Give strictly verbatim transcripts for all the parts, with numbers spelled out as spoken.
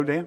Dan?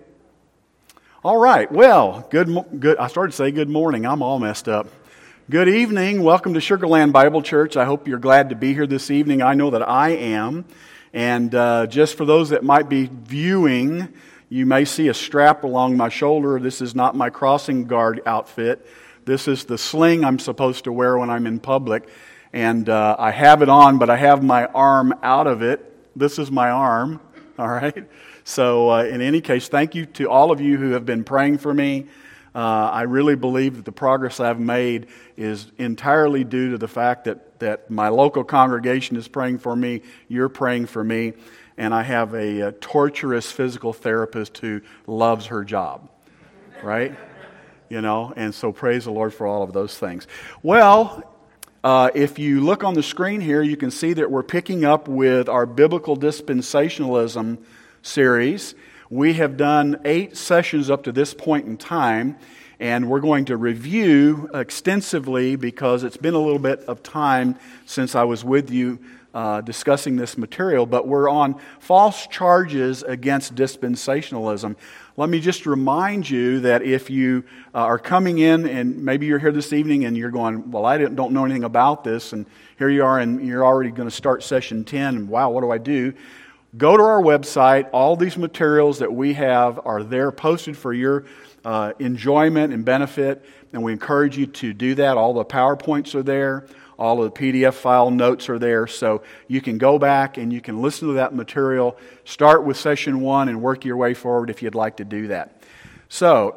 All right. Well, good. mo- Good. I started to say good morning. I'm all messed up. Good evening. Welcome to Sugarland Bible Church. I hope you're glad to be here this evening. I know that I am. And uh, just for those that might be viewing, you may see a strap along my shoulder. This is not my crossing guard outfit. This is the sling I'm supposed to wear when I'm in public. And uh, I have it on, but I have my arm out of it. This is my arm. All right. So uh, in any case, thank you to all of you who have been praying for me. Uh, I really believe that the progress I've made is entirely due to the fact that, that my local congregation is praying for me, you're praying for me, and I have a, a torturous physical therapist who loves her job, right? You know, and so praise the Lord for all of those things. Well, uh, if you look on the screen here, you can see that we're picking up with our biblical dispensationalism series. We have done eight sessions up to this point in time, and we're going to review extensively because it's been a little bit of time since I was with you uh, discussing this material, but we're on false charges against dispensationalism. Let me just remind you that if you uh, are coming in and maybe you're here this evening and you're going, well, I don't know anything about this, and here you are and you're already going to start session ten, and wow, what do I do? Go to our website. All these materials that we have are there posted for your uh, enjoyment and benefit, and we encourage you to do that. All the PowerPoints are there. All of the P D F file notes are there, so you can go back and you can listen to that material. Start with session one and work your way forward if you'd like to do that. So,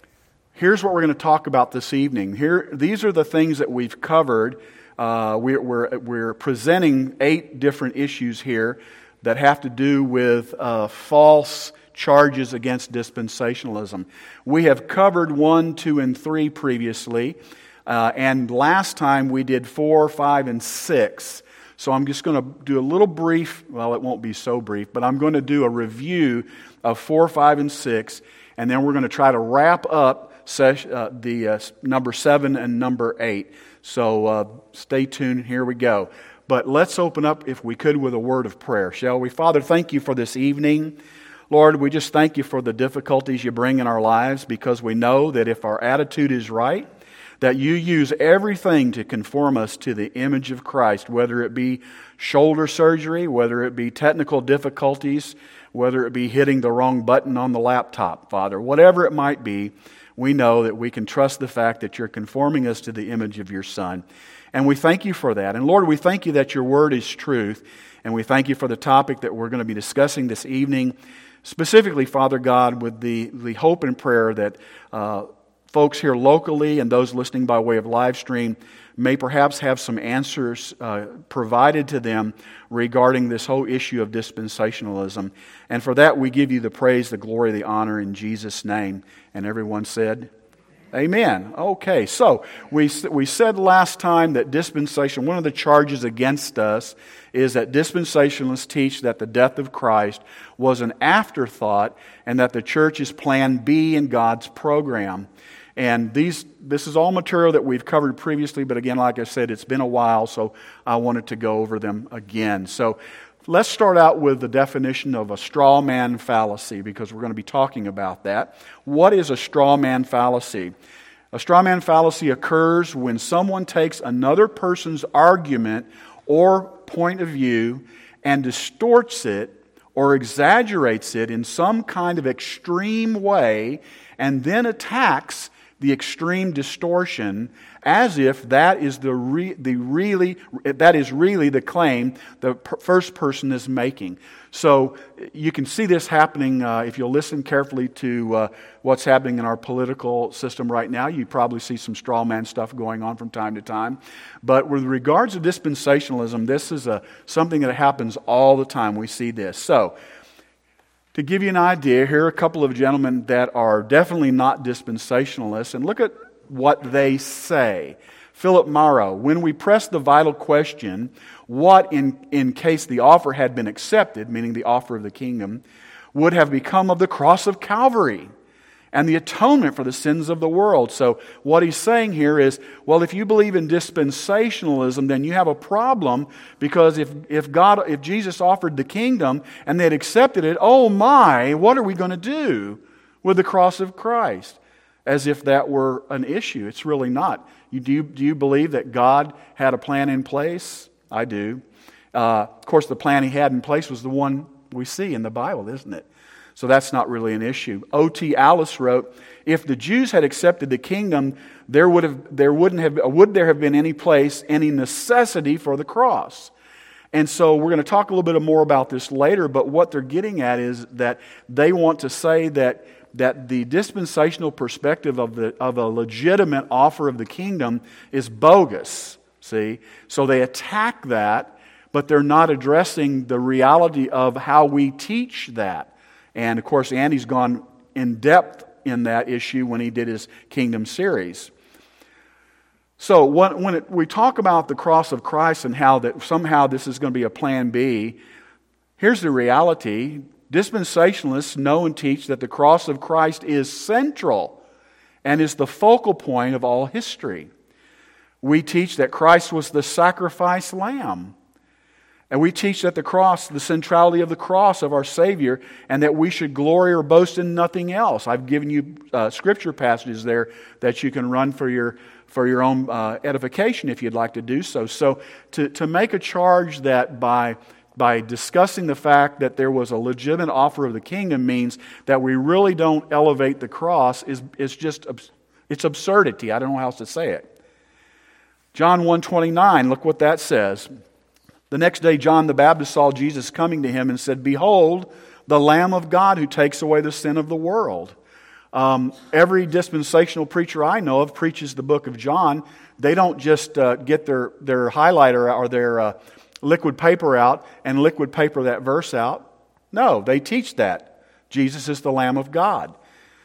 here's what we're going to talk about this evening. Here, these are the things that we've covered. Uh, we're, we're, we're presenting eight different issues here that have to do with uh, false charges against dispensationalism. We have covered one, two, and three previously, uh, and last time we did four, five, and six. So I'm just going to do a little brief, well, it won't be so brief, but I'm going to do a review of four, five, and six, and then we're going to try to wrap up ses- uh, the uh, number seven and number eight. So uh, stay tuned, here we go. But let's open up, if we could, with a word of prayer, shall we? Father, thank you for this evening. Lord, we just thank you for the difficulties you bring in our lives, because we know that if our attitude is right, that you use everything to conform us to the image of Christ, whether it be shoulder surgery, whether it be technical difficulties, whether it be hitting the wrong button on the laptop, Father. Whatever it might be, we know that we can trust the fact that you're conforming us to the image of your Son. And we thank you for that. And Lord, we thank you that your word is truth. And we thank you for the topic that we're going to be discussing this evening. Specifically, Father God, with the, the hope and prayer that uh, folks here locally and those listening by way of live stream may perhaps have some answers uh, provided to them regarding this whole issue of dispensationalism. And for that, we give you the praise, the glory, the honor in Jesus' name. And everyone said, amen. Okay, so we we said last time that dispensation, one of the charges against us is that dispensationalists teach that the death of Christ was an afterthought and that the church is plan B in God's program. And these this is all material that we've covered previously, but again, like I said, it's been a while, so I wanted to go over them again. So let's start out with the definition of a straw man fallacy, because we're going to be talking about that. What is a straw man fallacy? A straw man fallacy occurs when someone takes another person's argument or point of view and distorts it or exaggerates it in some kind of extreme way and then attacks the extreme distortion as if that is the re, the really that is really the claim the per- first person is making. So you can see this happening uh, if you'll listen carefully to uh, what's happening in our political system right now. You probably see some straw man stuff going on from time to time. But with regards to dispensationalism, this is a something that happens all the time. We see this. So, to give you an idea, here are a couple of gentlemen that are definitely not dispensationalists, and look at what they say. Philip Morrow, when we press the vital question, what in, in case the offer had been accepted, meaning the offer of the kingdom, would have become of the cross of Calvary? and the atonement for the sins of the world. So what he's saying here is, well, if you believe in dispensationalism, then you have a problem, because if, if God, if Jesus offered the kingdom and they had accepted it, oh my, what are we going to do with the cross of Christ? As if that were an issue. It's really not. You, do, you, do you believe that God had a plan in place? I do. Uh, of course, the plan he had in place was the one we see in the Bible, isn't it? So that's not really an issue. O T Alice wrote, if the Jews had accepted the kingdom, there would have there wouldn't have would there have been any place, any necessity for the cross. And so we're going to talk a little bit more about this later, but what they're getting at is that they want to say that that the dispensational perspective of the of a legitimate offer of the kingdom is bogus. See? So they attack that, but they're not addressing the reality of how we teach that. And of course, Andy's gone in depth in that issue when he did his Kingdom series. So when, when it, we talk about the cross of Christ and how that somehow this is going to be a plan B, here's the reality. Dispensationalists know and teach that the cross of Christ is central and is the focal point of all history. We teach that Christ was the sacrificed lamb. And we teach that the cross, the centrality of the cross of our Savior, and that we should glory or boast in nothing else. I've given you uh, scripture passages there that you can run for your for your own uh, edification if you'd like to do so. So to, to make a charge that by by discussing the fact that there was a legitimate offer of the kingdom means that we really don't elevate the cross is, is just, it's absurdity. I don't know how else to say it. John one twenty-nine, look what that says. The next day John the Baptist saw Jesus coming to him and said, behold, the Lamb of God who takes away the sin of the world. Um, every dispensational preacher I know of preaches the book of John. They don't just uh, get their, their highlighter or their uh, liquid paper out and liquid paper that verse out. No, they teach that. Jesus is the Lamb of God.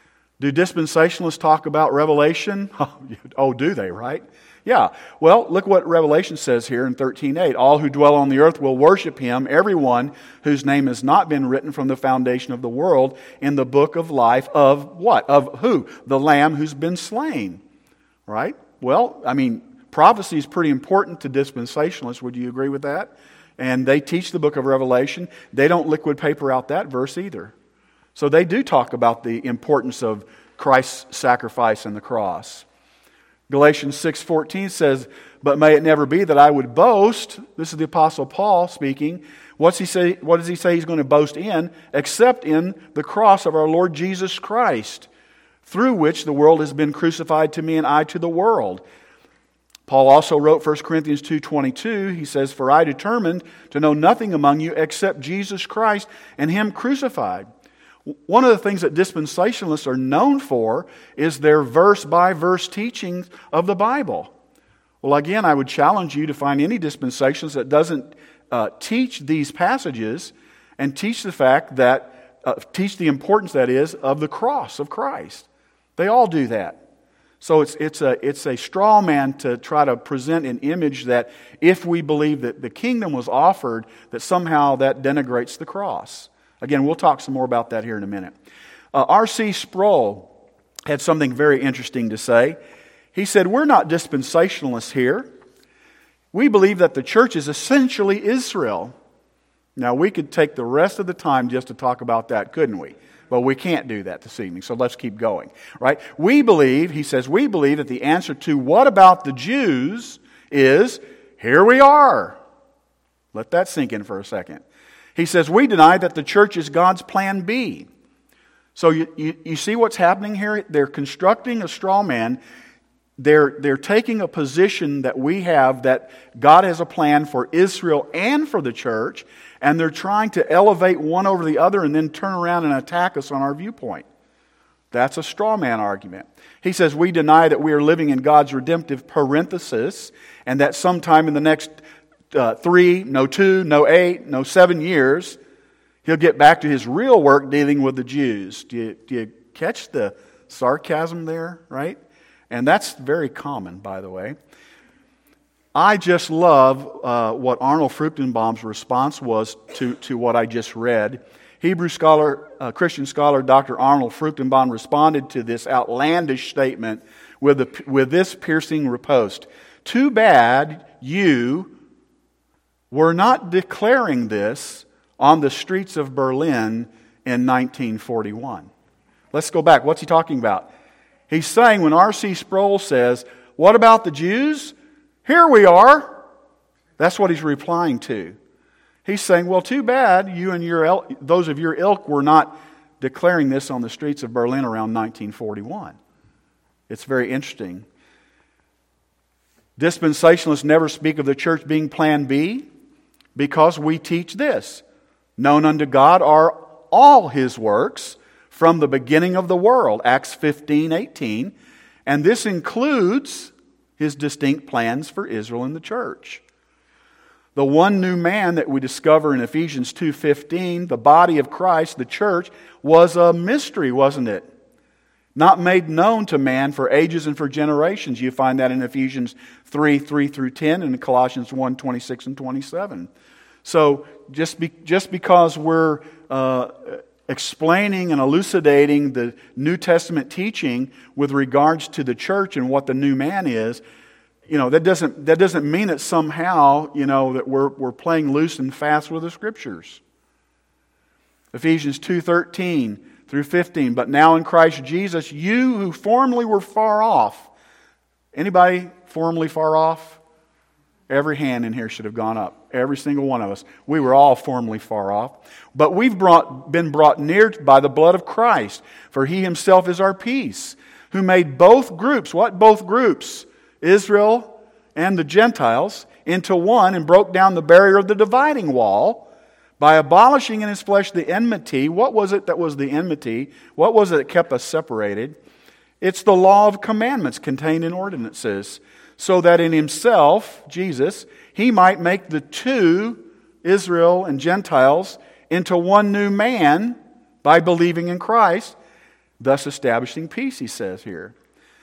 Do dispensationalists talk about Revelation? Oh, do they, right? Yeah. Well, look what Revelation says here in thirteen eight. All who dwell on the earth will worship Him, everyone whose name has not been written from the foundation of the world in the book of life of what? Of who? The Lamb who's been slain. Right? Well, I mean, prophecy is pretty important to dispensationalists. Would you agree with that? And they teach the book of Revelation. They don't liquid paper out that verse either. So they do talk about the importance of Christ's sacrifice and the cross. Galatians six fourteen says, but may it never be that I would boast. This is the Apostle Paul speaking. What's he say? What does he say he's going to boast in? Except in the cross of our Lord Jesus Christ, through which the world has been crucified to me and I to the world. Paul also wrote First Corinthians two twenty-two. He says, for I determined to know nothing among you except Jesus Christ and Him crucified. One of the things that dispensationalists are known for is their verse-by-verse teachings of the Bible. Well, again, I would challenge you to find any dispensationalist that doesn't uh, teach these passages and teach the fact that, uh, teach the importance, that is, of the cross of Christ. They all do that. So it's, it's, a, it's a straw man to try to present an image that if we believe that the kingdom was offered, that somehow that denigrates the cross. Again, we'll talk some more about that here in a minute. Uh, R C Sproul had something very interesting to say. He said, we're not dispensationalists here. We believe that the church is essentially Israel. Now, we could take the rest of the time just to talk about that, couldn't we? But we can't do that this evening, so let's keep going. Right? We believe, he says, we believe that the answer to what about the Jews is, here we are. Let that sink in for a second. He says, we deny that the church is God's plan B. So you, you, you see what's happening here? They're constructing a straw man. They're, they're taking a position that we have, that God has a plan for Israel and for the church, and they're trying to elevate one over the other and then turn around and attack us on our viewpoint. That's a straw man argument. He says, we deny that we are living in God's redemptive parenthesis, and that sometime in the next Uh, three, no two, no eight, no seven years, He'll get back to His real work dealing with the Jews. Do you, do you catch the sarcasm there, right? And that's very common, by the way. I just love uh, what Arnold Fruchtenbaum's response was to, to what I just read. Hebrew scholar uh, Christian scholar Doctor Arnold Fruchtenbaum responded to this outlandish statement with, the, with this piercing riposte. Too bad you were not declaring this on the streets of Berlin in nineteen forty-one. Let's go back. What's he talking about? He's saying when R C Sproul says, what about the Jews? Here we are. That's what he's replying to. He's saying, well, too bad you and your those of your ilk were not declaring this on the streets of Berlin around nineteen forty-one. It's very interesting. Dispensationalists never speak of the church being plan B because we teach this. Known unto God are all His works from the beginning of the world, Acts fifteen eighteen. And this includes His distinct plans for Israel and the church. The one new man that we discover in Ephesians two fifteen, the body of Christ, the church, was a mystery, wasn't it? Not made known to man for ages and for generations. You find that in Ephesians three, three through ten, and in Colossians one, twenty-six and twenty-seven. So just, be, just because we're uh, explaining and elucidating the New Testament teaching with regards to the church and what the new man is, you know, that doesn't that doesn't mean that somehow, you know, that we're we're playing loose and fast with the Scriptures. Ephesians two thirteen through fifteen. But now in Christ Jesus, you who formerly were far off. Anybody formerly far off? Every hand in here should have gone up. Every single one of us. We were all formerly far off. But we've brought, been brought near by the blood of Christ. For He Himself is our peace. Who made both groups. What both groups? Israel and the Gentiles into one, and broke down the barrier of the dividing wall by abolishing in His flesh the enmity. What was it that was the enmity? What was it that kept us separated? It's the law of commandments contained in ordinances, so that in Himself, Jesus, He might make the two, Israel and Gentiles, into one new man by believing in Christ, thus establishing peace, he says here.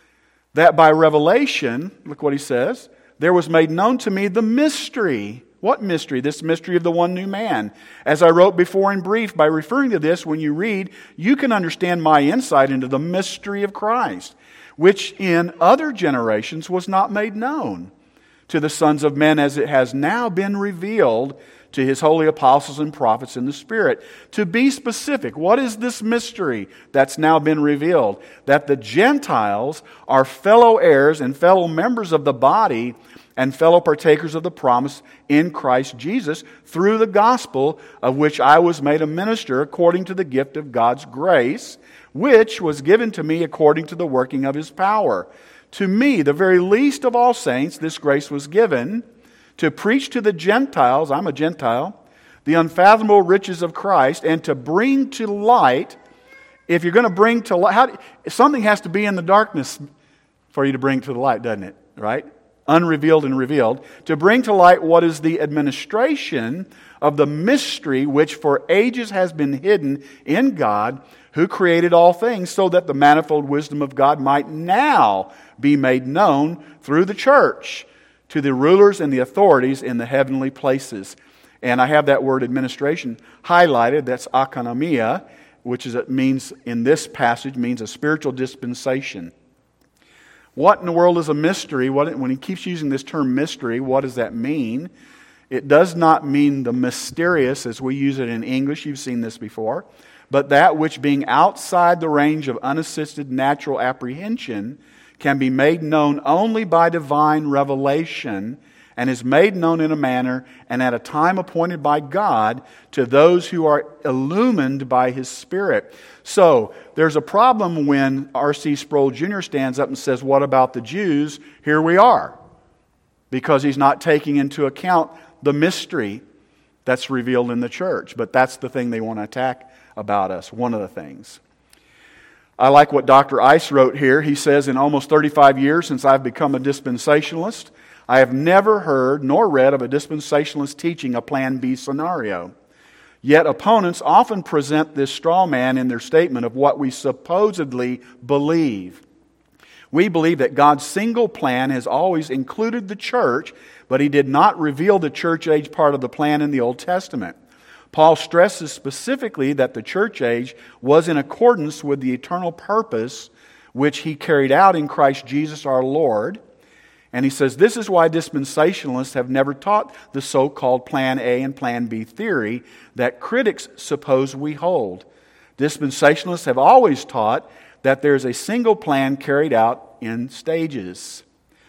That by revelation, look what he says, there was made known to me the mystery. What mystery? This mystery of the one new man. As I wrote before in brief, by referring to this, when you read, you can understand my insight into the mystery of Christ, which in other generations was not made known to the sons of men, as it has now been revealed to His holy apostles and prophets in the Spirit. To be specific, what is this mystery that's now been revealed? That the Gentiles are fellow heirs and fellow members of the body and fellow partakers of the promise in Christ Jesus through the gospel, of which I was made a minister according to the gift of God's grace, which was given to me according to the working of His power. To me, the very least of all saints, this grace was given to preach to the Gentiles, I'm a Gentile, the unfathomable riches of Christ, and to bring to light, if you're going to bring to light, how, something has to be in the darkness for you to bring to the light, doesn't it? Right? Unrevealed and revealed. To bring to light what is the administration of the mystery which for ages has been hidden in God, who created all things, so that the manifold wisdom of God might now be made known through the church to the rulers and the authorities in the heavenly places. And I have that word administration highlighted. That's akonomia, which is it means in this passage means a spiritual dispensation. What in the world is a mystery? What, when he keeps using this term mystery, what does that mean? It does not mean the mysterious as we use it in English. You've seen this before. But that which being outside the range of unassisted natural apprehension can be made known only by divine revelation, and is made known in a manner and at a time appointed by God to those who are illumined by His Spirit. So, there's a problem when R C Sproul Junior stands up and says, what about the Jews? Here we are. Because he's not taking into account the mystery that's revealed in the church. But that's the thing they want to attack about us, one of the things. I like what Doctor Ice wrote here. He says, in almost thirty-five years since I've become a dispensationalist, I have never heard nor read of a dispensationalist teaching a Plan B scenario. Yet opponents often present this straw man in their statement of what we supposedly believe. We believe that God's single plan has always included the church, but He did not reveal the church age part of the plan in the Old Testament. Paul stresses specifically that the church age was in accordance with the eternal purpose which he carried out in Christ Jesus our Lord. And he says, this is why dispensationalists have never taught the so-called Plan A and Plan B theory that critics suppose we hold. Dispensationalists have always taught that there's a single plan carried out in stages.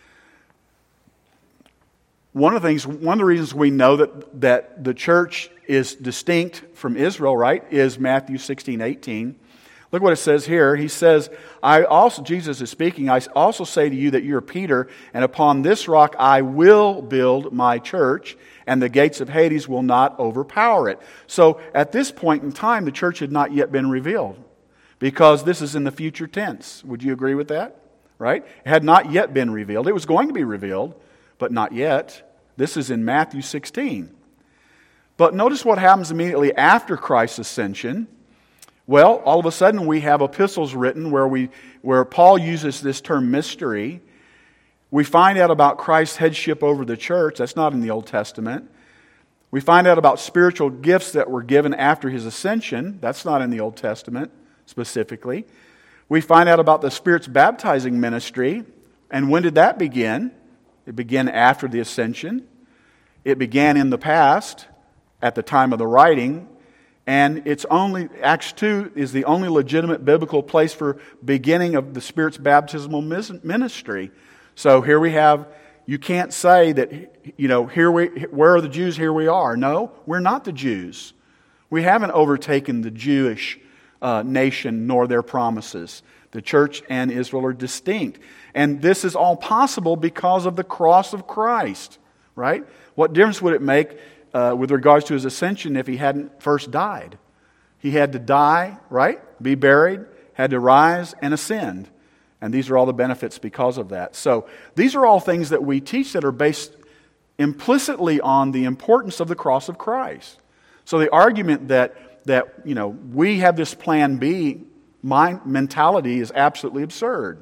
One of the things, one of the reasons we know that, that the church is distinct from Israel, right, is Matthew sixteen eighteen. Look what it says here. He says, I also, Jesus is speaking, I also say to you that you're Peter, and upon this rock I will build my church, and the gates of Hades will not overpower it. So at this point in time, the church had not yet been revealed, because this is in the future tense. Would you agree with that? Right? It had not yet been revealed. It was going to be revealed, but not yet. This is in Matthew sixteen. But notice what happens immediately after Christ's ascension. Well, all of a sudden we have epistles written where we where Paul uses this term mystery. We find out about Christ's headship over the church. That's not in the Old Testament. We find out about spiritual gifts that were given after his ascension. That's not in the Old Testament specifically. We find out about the Spirit's baptizing ministry. And when did that begin? It began after the ascension. It began in the past, at the time of the writing. And it's only, Acts two is the only legitimate biblical place for beginning of the Spirit's baptismal ministry. So here we have, you can't say that, you know, here we, where are the Jews, here we are. No, we're not the Jews. We haven't overtaken the Jewish uh, nation nor their promises. The church and Israel are distinct. And this is all possible because of the cross of Christ, right? What difference would it make uh, with regards to his ascension if he hadn't first died? He had to die, right? Be buried, had to rise and ascend. And these are all the benefits because of that. So these are all things that we teach that are based implicitly on the importance of the cross of Christ. So the argument that, that you know, we have this plan B mind mentality is absolutely absurd.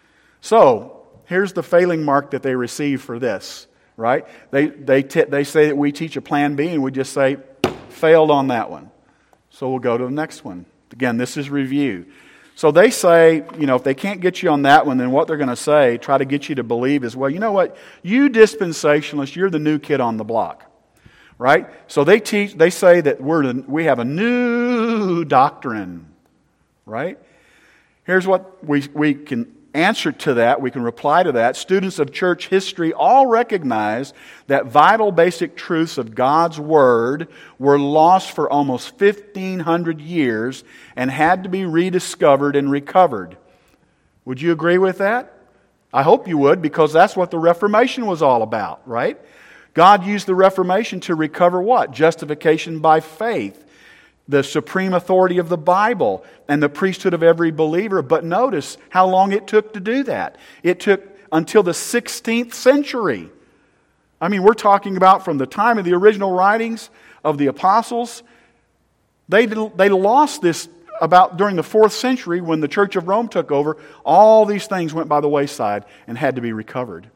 So here's the failing mark that they receive for this, right? They they t- they say that we teach a plan B and we just say, failed on that one. So we'll go to the next one. Again, this is review. So they say, you know, if they can't get you on that one, then what they're going to say, try to get you to believe is, well, you know what? You dispensationalists, you're the new kid on the block, right? So they teach, they say that we're we have a new doctrine, right? Here's what we we can answer to that. We can reply to that. Students of church history all recognize that vital basic truths of God's Word were lost for almost fifteen hundred years and had to be rediscovered and recovered. Would you agree with that? I hope you would, because that's what the Reformation was all about, right? God used the Reformation to recover what? Justification by faith, the supreme authority of the Bible, and the priesthood of every believer. But notice how long it took to do that. It took until the sixteenth century. I mean, we're talking about from the time of the original writings of the apostles. They, they lost this about during the fourth century when the Church of Rome took over. All these things went by the wayside and had to be recovered.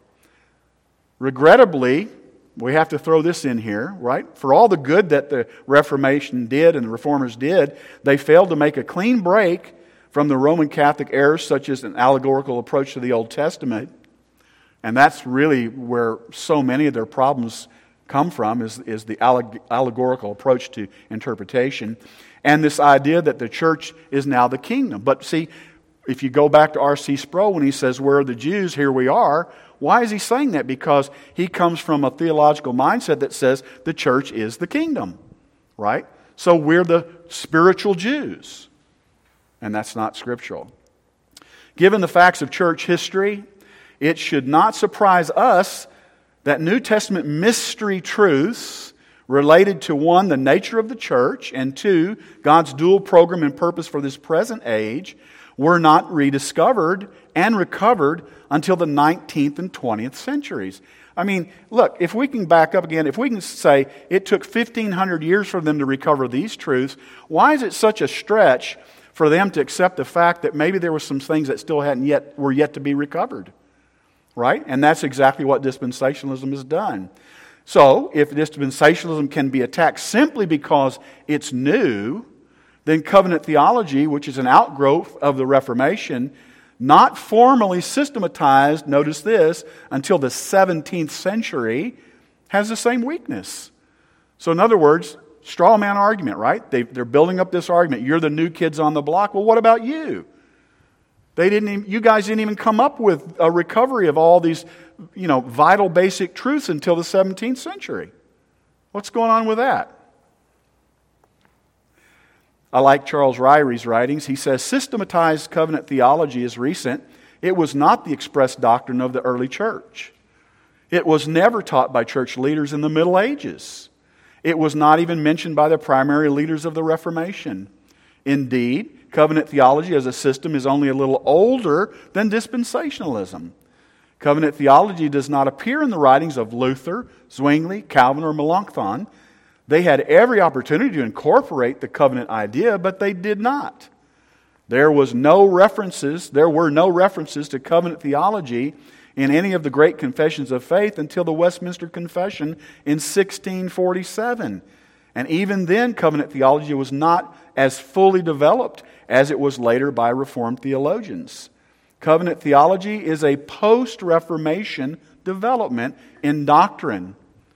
Regrettably, we have to throw this in here, right? For all the good that the Reformation did and the Reformers did, they failed to make a clean break from the Roman Catholic errors such as an allegorical approach to the Old Testament. And that's really where so many of their problems come from, is, is the alleg- allegorical approach to interpretation. And this idea that the church is now the kingdom. But see, if you go back to R C Sproul when he says, where are the Jews? Here we are. Why is he saying that? Because he comes from a theological mindset that says the church is the kingdom, right? So we're the spiritual Jews. And that's not scriptural. Given the facts of church history, it should not surprise us that New Testament mystery truths related to, one, the nature of the church, and two, God's dual program and purpose for this present age, were not rediscovered and recovered until the nineteenth and twentieth centuries. I mean, look, if we can back up again, if we can say it took fifteen hundred years for them to recover these truths, why is it such a stretch for them to accept the fact that maybe there were some things that still hadn't yet were yet to be recovered? Right? And that's exactly what dispensationalism has done. So, if dispensationalism can be attacked simply because it's new, then covenant theology, which is an outgrowth of the Reformation, not formally systematized, notice this, until the seventeenth century, has the same weakness. So in other words, straw man argument, right? They, they're building up this argument. You're the new kids on the block. Well, what about you? They didn't even, you guys didn't even come up with a recovery of all these, you know, vital basic truths until the seventeenth century. What's going on with that? I like Charles Ryrie's writings. He says, systematized covenant theology is recent. It was not the express doctrine of the early church. It was never taught by church leaders in the Middle Ages. It was not even mentioned by the primary leaders of the Reformation. Indeed, covenant theology as a system is only a little older than dispensationalism. Covenant theology does not appear in the writings of Luther, Zwingli, Calvin, or Melanchthon. They had every opportunity to incorporate the covenant idea, but they did not. There was no references, there were no references to covenant theology in any of the great confessions of faith until the Westminster Confession in sixteen forty-seven. And even then, covenant theology was not as fully developed as it was later by Reformed theologians. Covenant theology is a post-Reformation development in doctrine.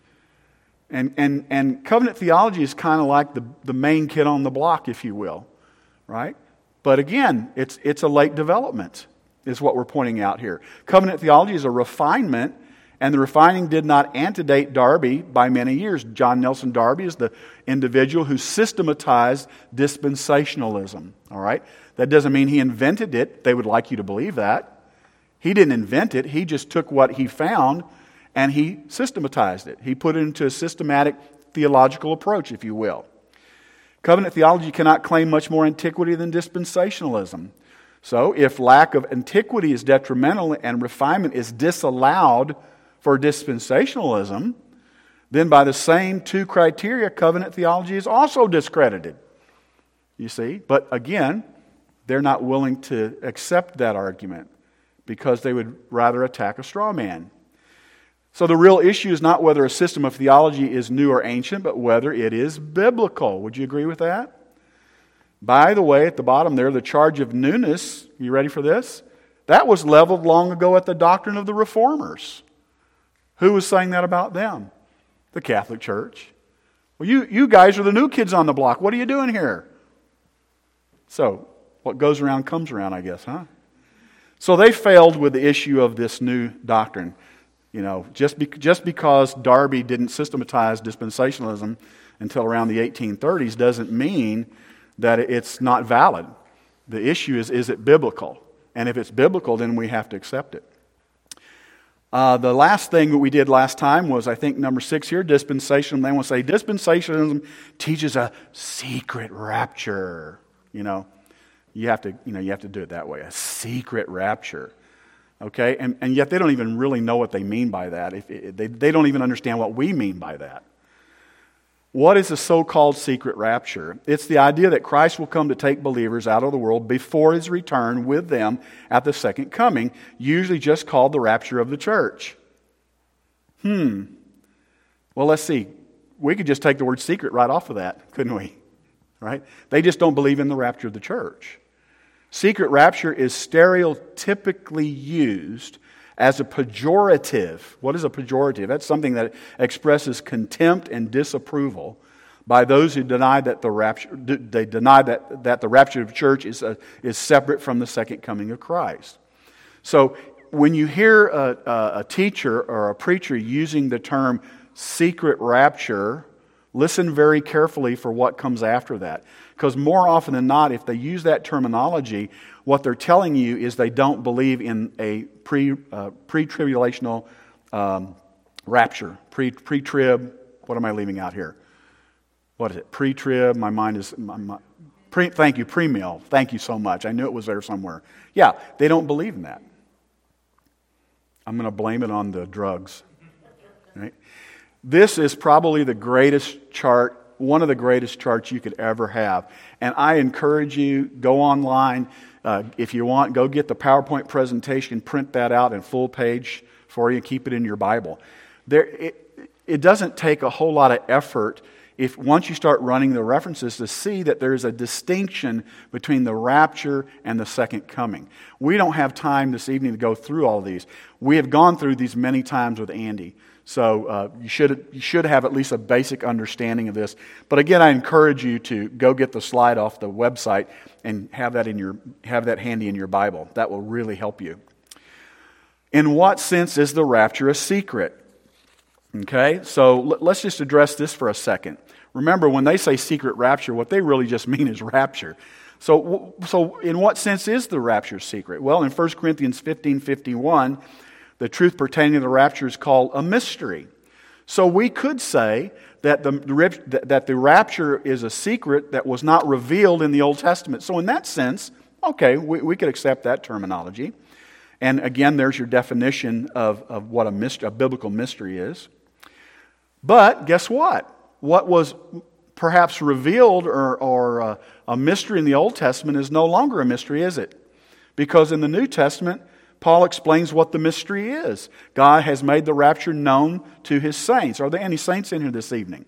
And, and, and covenant theology is kind of like the, the main kid on the block, if you will, right? But again, it's, it's a late development, is what we're pointing out here. Covenant theology is a refinement, and the refining did not antedate Darby by many years. John Nelson Darby is the individual who systematized dispensationalism, all right? That doesn't mean he invented it. They would like you to believe that. He didn't invent it. He just took what he found and he systematized it. He put it into a systematic theological approach, if you will. Covenant theology cannot claim much more antiquity than dispensationalism. So, if lack of antiquity is detrimental and refinement is disallowed for dispensationalism, then by the same two criteria, covenant theology is also discredited. You see? But again, they're not willing to accept that argument because they would rather attack a straw man. So the real issue is not whether a system of theology is new or ancient, but whether it is biblical. Would you agree with that? By the way, at the bottom there, the charge of newness, you ready for this? That was leveled long ago at the doctrine of the Reformers. Who was saying that about them? The Catholic Church. Well, you, you guys are the new kids on the block. What are you doing here? So, what goes around comes around, I guess, huh? So they failed with the issue of this new doctrine. You know, just, be, just because Darby didn't systematize dispensationalism until around the eighteen thirties doesn't mean that it's not valid. The issue is, is it biblical? And if it's biblical, then we have to accept it. Uh, the last thing that we did last time was, I think, number six here, dispensationalism. They want to say dispensationalism teaches a secret rapture. You know, you have to, you know, you have to do it that way, a secret rapture. Okay, and, and yet they don't even really know what they mean by that. If it, they, they don't even understand what we mean by that. What is the so-called secret rapture? It's the idea that Christ will come to take believers out of the world before His return with them at the second coming, usually just called the rapture of the church. Hmm. Well, let's see. We could just take the word secret right off of that, couldn't we? Right? They just don't believe in the rapture of the church. Secret rapture is stereotypically used as a pejorative. What is a pejorative? That's something that expresses contempt and disapproval by those who deny that the rapture they deny that, that the rapture of the church is a, is separate from the second coming of Christ. So when you hear a, a, a teacher or a preacher using the term secret rapture, listen very carefully for what comes after that. Because more often than not, if they use that terminology, what they're telling you is they don't believe in a pre, uh, pre-tribulational um, rapture. Pre, pre-trib, what am I leaving out here? What is it? Pre-trib, my mind is... My, my, pre, thank you, pre-mill. Thank you so much. I knew it was there somewhere. Yeah, they don't believe in that. I'm going to blame it on the drugs. Right? This is probably the greatest chart, one of the greatest charts you could ever have. And I encourage you, go online. Uh, if you want, go get the PowerPoint presentation, print that out in full page for you, and keep it in your Bible. There, it, it doesn't take a whole lot of effort if once you start running the references to see that there's a distinction between the rapture and the second coming. We don't have time this evening to go through all these. We have gone through these many times with Andy. So uh, you should you should have at least a basic understanding of this. But again, I encourage you to go get the slide off the website and have that in your have that handy in your Bible. That will really help you. In what sense is the rapture a secret? Okay, so let's just address this for a second. Remember, when they say secret rapture, what they really just mean is rapture. So, so in what sense is the rapture secret? Well, in First Corinthians fifteen fifty-one, the truth pertaining to the rapture is called a mystery. So we could say that the, that the rapture is a secret that was not revealed in the Old Testament. So in that sense, okay, we, we could accept that terminology. And again, there's your definition of, of what a, mystery, a biblical mystery is. But guess what? What was perhaps revealed or, or uh, a mystery in the Old Testament is no longer a mystery, is it? Because in the New Testament, Paul explains what the mystery is. God has made the rapture known to His saints. Are there any saints in here this evening?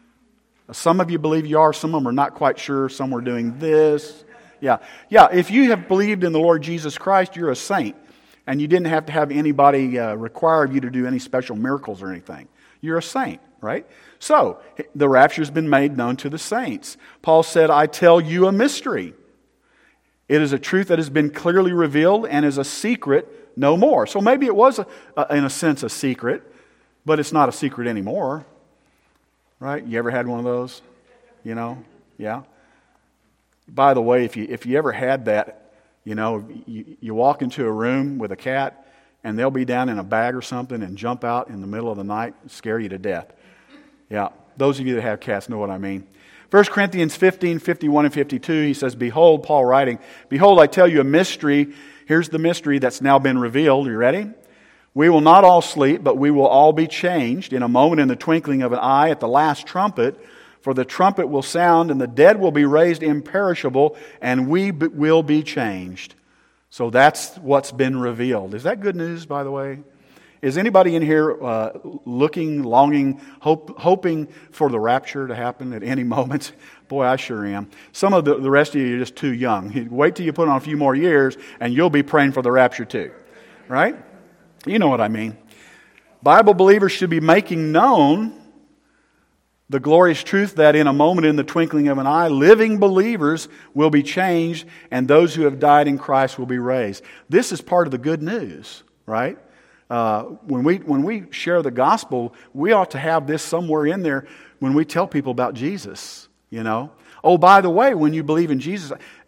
Some of you believe you are. Some of them are not quite sure. Some were doing this. Yeah, yeah. If you have believed in the Lord Jesus Christ, you're a saint. And you didn't have to have anybody uh, require you to do any special miracles or anything. You're a saint, right? So, the rapture has been made known to the saints. Paul said, I tell you a mystery. It is a truth that has been clearly revealed and is a secret no more. So maybe it was, a, a, in a sense, a secret, but it's not a secret anymore. Right? You ever had one of those? You know? Yeah? By the way, if you if you ever had that, you know, you, you walk into a room with a cat and they'll be down in a bag or something and jump out in the middle of the night and scare you to death. Yeah, those of you that have cats know what I mean. First Corinthians fifteen, fifty-one and fifty-two, he says, Behold, Paul writing, Behold, I tell you a mystery. Here's the mystery that's now been revealed. Are you ready? We will not all sleep, but we will all be changed in a moment, in the twinkling of an eye, at the last trumpet. For the trumpet will sound, and the dead will be raised imperishable, and we b- will be changed. So that's what's been revealed. Is that good news, by the way? Is anybody in here uh, looking, longing, hope, hoping for the rapture to happen at any moment? Boy, I sure am. Some of the, the rest of you are just too young. Wait till you put on a few more years, and you'll be praying for the rapture too. Right? You know what I mean. Bible believers should be making known the glorious truth that in a moment, in the twinkling of an eye, living believers will be changed, and those who have died in Christ will be raised. This is part of the good news, right? Uh, when we when we share the gospel, we ought to have this somewhere in there when we tell people about Jesus. You know, oh, by the way, when you believe in Jesus,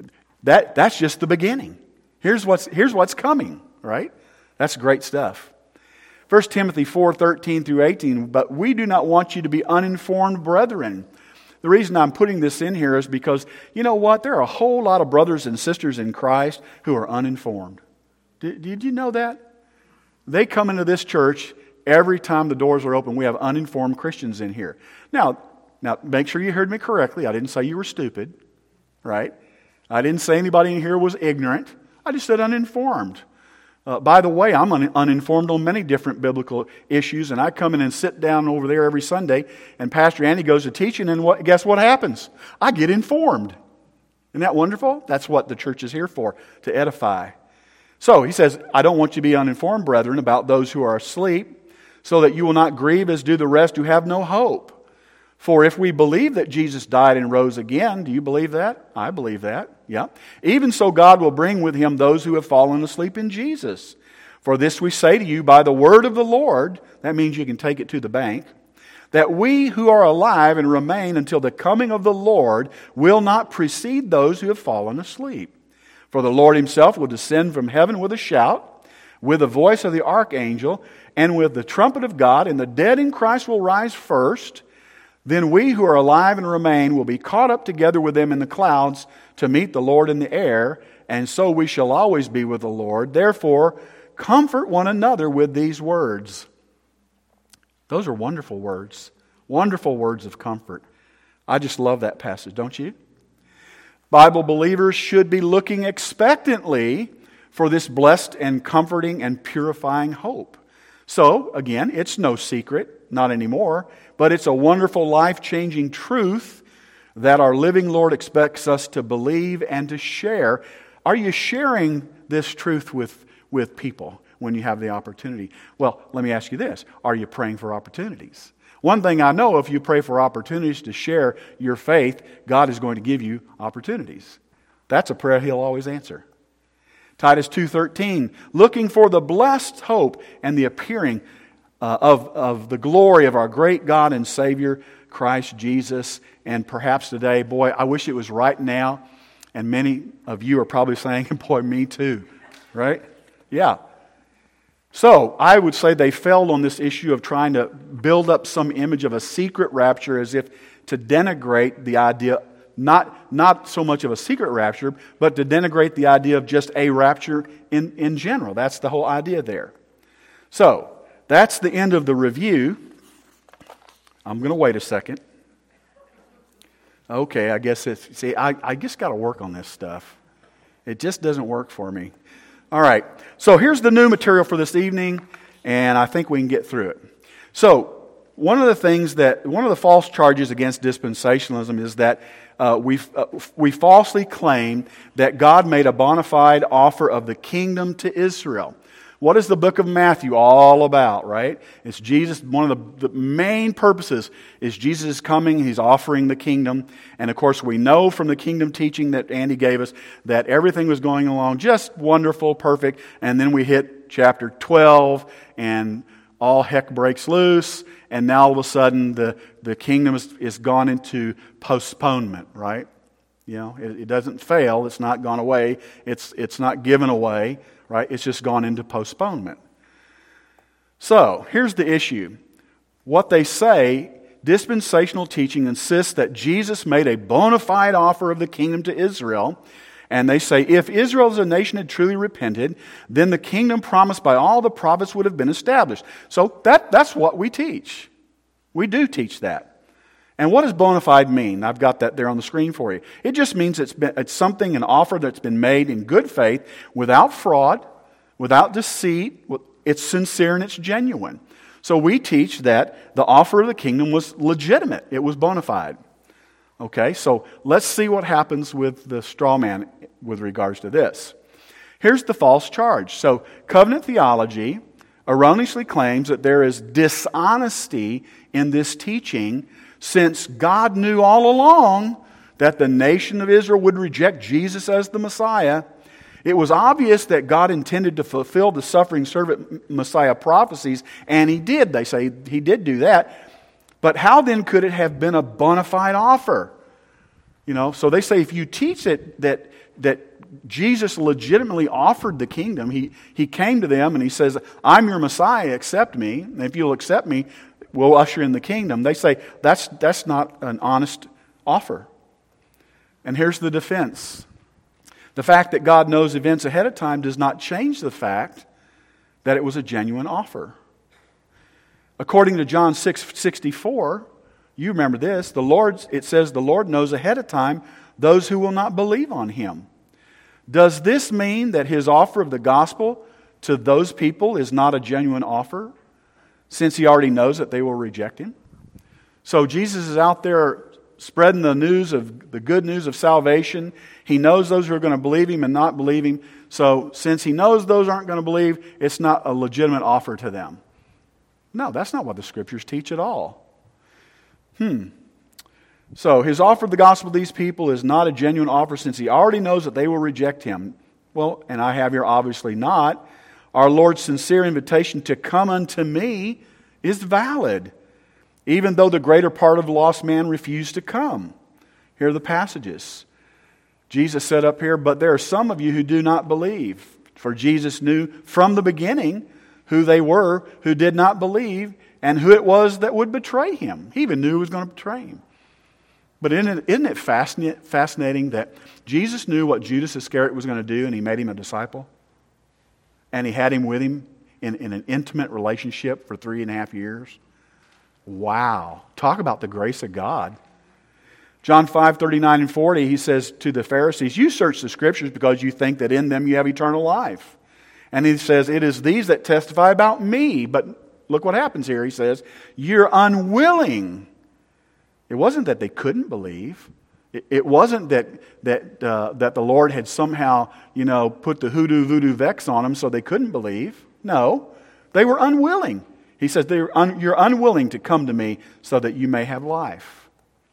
that that's just the beginning. Here's what's here's what's coming, right? That's great stuff. First Timothy four, thirteen through eighteen, but we do not want you to be uninformed, brethren. The reason I'm putting this in here is because, you know what? There are a whole lot of brothers and sisters in Christ who are uninformed. Did, did you know that? They come into this church every time the doors are open. We have uninformed Christians in here. Now, now make sure you heard me correctly. I didn't say you were stupid, right? I didn't say anybody in here was ignorant. I just said uninformed. Uh, by the way, I'm un- uninformed on many different biblical issues, and I come in and sit down over there every Sunday, and Pastor Andy goes to teaching, and what, guess what happens? I get informed. Isn't that wonderful? That's what the church is here for, to edify. So he says, I don't want you to be uninformed, brethren, about those who are asleep, so that you will not grieve as do the rest who have no hope. For if we believe that Jesus died and rose again, do you believe that? I believe that, yeah. Even so God will bring with Him those who have fallen asleep in Jesus. For this we say to you by the word of the Lord, that means you can take it to the bank, that we who are alive and remain until the coming of the Lord will not precede those who have fallen asleep. For the Lord Himself will descend from heaven with a shout, with the voice of the archangel, and with the trumpet of God, and the dead in Christ will rise first. Then we who are alive and remain will be caught up together with them in the clouds to meet the Lord in the air, and so we shall always be with the Lord. Therefore, comfort one another with these words. Those are wonderful words. Wonderful words of comfort. I just love that passage, don't you? Bible believers should be looking expectantly for this blessed and comforting and purifying hope. So, again, it's no secret, not anymore, but it's a wonderful, life-changing truth that our living Lord expects us to believe and to share. Are you sharing this truth with, with people when you have the opportunity? Well, let me ask you this. Are you praying for opportunities? One thing I know, if you pray for opportunities to share your faith, God is going to give you opportunities. That's a prayer He'll always answer. Titus two thirteen, looking for the blessed hope and the appearing uh, of, of the glory of our great God and Savior, Christ Jesus. And perhaps today, boy, I wish it was right now. And many of you are probably saying, boy, me too. Right? Yeah. So, I would say they failed on this issue of trying to build up some image of a secret rapture as if to denigrate the idea, not, not so much of a secret rapture, but to denigrate the idea of just a rapture in, in general. That's the whole idea there. So, that's the end of the review. I'm going to wait a second. Okay, I guess it's, see, I, I just got to work on this stuff. It just doesn't work for me. All right, so here's the new material for this evening, and I think we can get through it. So, one of the things that, one of the false charges against dispensationalism is that uh, we uh, we falsely claim that God made a bona fide offer of the kingdom to Israel. What is the book of Matthew all about, right? It's Jesus, one of the, the main purposes is Jesus is coming, He's offering the kingdom. And of course we know from the kingdom teaching that Andy gave us that everything was going along just wonderful, perfect. And then we hit chapter twelve and all heck breaks loose. And now all of a sudden the, the kingdom is, is gone into postponement, right? You know, it, it doesn't fail, it's not gone away, it's it's not given away. Right? It's just gone into postponement. So, here's the issue. What they say, dispensational teaching insists that Jesus made a bona fide offer of the kingdom to Israel. And they say, if Israel as a nation had truly repented, then the kingdom promised by all the prophets would have been established. So, that, that's what we teach. We do teach that. And what does bona fide mean? I've got that there on the screen for you. It just means it's been, it's something, an offer that's been made in good faith, without fraud, without deceit. It's sincere and it's genuine. So we teach that the offer of the kingdom was legitimate. It was bona fide. Okay, so let's see what happens with the straw man with regards to this. Here's the false charge. So covenant theology erroneously claims that there is dishonesty in this teaching, since God knew all along that the nation of Israel would reject Jesus as the Messiah. It was obvious that God intended to fulfill the suffering servant Messiah prophecies, and He did. They say He did do that. But how then could it have been a bona fide offer? You know, so they say if you teach it that that Jesus legitimately offered the kingdom, he, he came to them and He says, I'm your Messiah, accept me. And if you'll accept me, we'll usher in the kingdom. They say that's that's not an honest offer. And here's the defense. The fact that God knows events ahead of time does not change the fact that it was a genuine offer. According to John six sixty-four, you remember this, the Lord, it says the Lord knows ahead of time those who will not believe on Him. Does this mean that His offer of the gospel to those people is not a genuine offer, since He already knows that they will reject Him? So Jesus is out there spreading the news of the good news of salvation. He knows those who are going to believe Him and not believe Him. So since He knows those aren't going to believe, it's not a legitimate offer to them. No, that's not what the Scriptures teach at all. Hmm. So His offer of the gospel to these people is not a genuine offer, since He already knows that they will reject Him. Well, and I have here obviously not. Our Lord's sincere invitation to come unto me is valid, even though the greater part of the lost man refused to come. Here are the passages. Jesus said up here, but there are some of you who do not believe. For Jesus knew from the beginning who they were who did not believe and who it was that would betray Him. He even knew who was going to betray Him. But isn't it, isn't it fascinating that Jesus knew what Judas Iscariot was going to do, and He made him a disciple? And He had him with Him in, in an intimate relationship for three and a half years? Wow. Talk about the grace of God. John five, thirty-nine and forty, He says to the Pharisees, you search the Scriptures because you think that in them you have eternal life. And He says, it is these that testify about me. But look what happens here. He says, you're unwilling. It wasn't that they couldn't believe. It, it wasn't that that uh, that the Lord had somehow, you know, put the hoodoo voodoo vex on them so they couldn't believe. No, they were unwilling. He says, They're un, you're unwilling to come to me so that you may have life.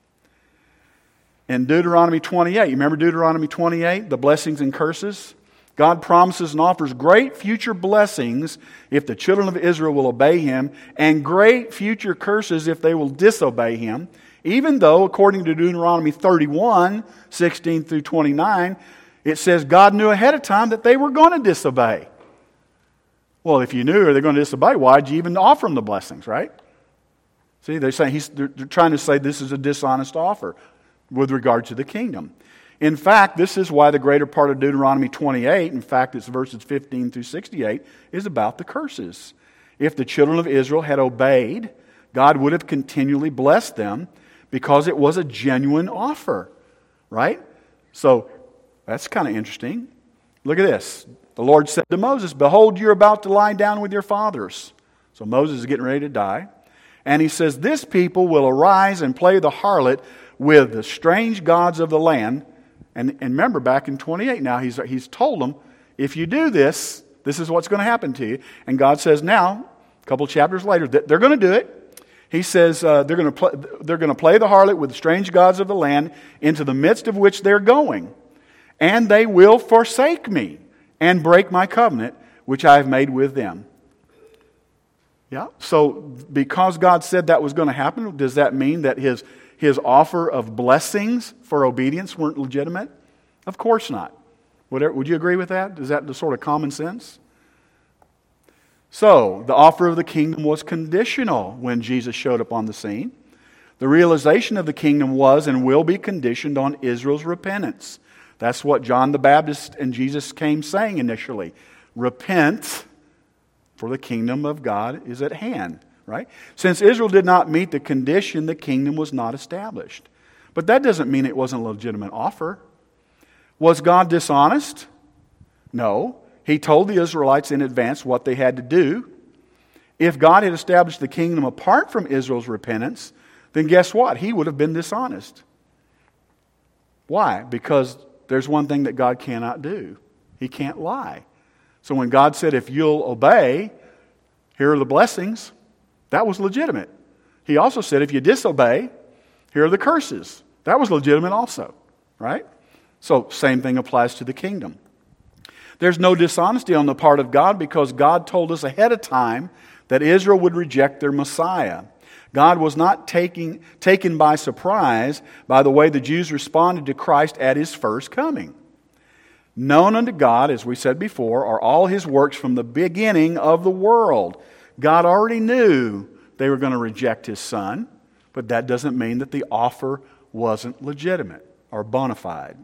In Deuteronomy twenty-eight, you remember Deuteronomy twenty-eight, the blessings and curses? God promises and offers great future blessings if the children of Israel will obey Him, and great future curses if they will disobey Him, even though, according to Deuteronomy thirty-one, sixteen through twenty-nine, it says God knew ahead of time that they were going to disobey. Well, if you knew they're going to disobey, why'd you even offer them the blessings, right? See, they're saying he's, they're trying to say this is a dishonest offer with regard to the kingdom. In fact, this is why the greater part of Deuteronomy twenty-eight, in fact, it's verses fifteen through sixty-eight, is about the curses. If the children of Israel had obeyed, God would have continually blessed them because it was a genuine offer, right? So, that's kind of interesting. Look at this. The Lord said to Moses, behold, you're about to lie down with your fathers. So Moses is getting ready to die. And he says, this people will arise and play the harlot with the strange gods of the land. And, and remember, back in twenty-eight now, he's, he's told them, if you do this, this is what's going to happen to you. And God says now, a couple chapters later, that they're going to do it. He says uh, they're going to play, they're going to play the harlot with the strange gods of the land, into the midst of which they're going. And they will forsake me and break my covenant, which I have made with them. Yeah, so because God said that was going to happen, does that mean that his, his offer of blessings for obedience weren't legitimate? Of course not. Would, would you agree with that? Is that the sort of common sense? So, the offer of the kingdom was conditional when Jesus showed up on the scene. The realization of the kingdom was and will be conditioned on Israel's repentance. That's what John the Baptist and Jesus came saying initially. Repent, for the kingdom of God is at hand. Right? Since Israel did not meet the condition, the kingdom was not established. But that doesn't mean it wasn't a legitimate offer. Was God dishonest? No. He told the Israelites in advance what they had to do. If God had established the kingdom apart from Israel's repentance, then guess what? He would have been dishonest. Why? Because there's one thing that God cannot do. He can't lie. So when God said, if you'll obey, here are the blessings, that was legitimate. He also said, if you disobey, here are the curses. That was legitimate also. Right? So same thing applies to the kingdom. There's no dishonesty on the part of God because God told us ahead of time that Israel would reject their Messiah. God was not taking, taken by surprise by the way the Jews responded to Christ at His first coming. Known unto God, as we said before, are all His works from the beginning of the world. God already knew they were going to reject His Son, but that doesn't mean that the offer wasn't legitimate or bona fide.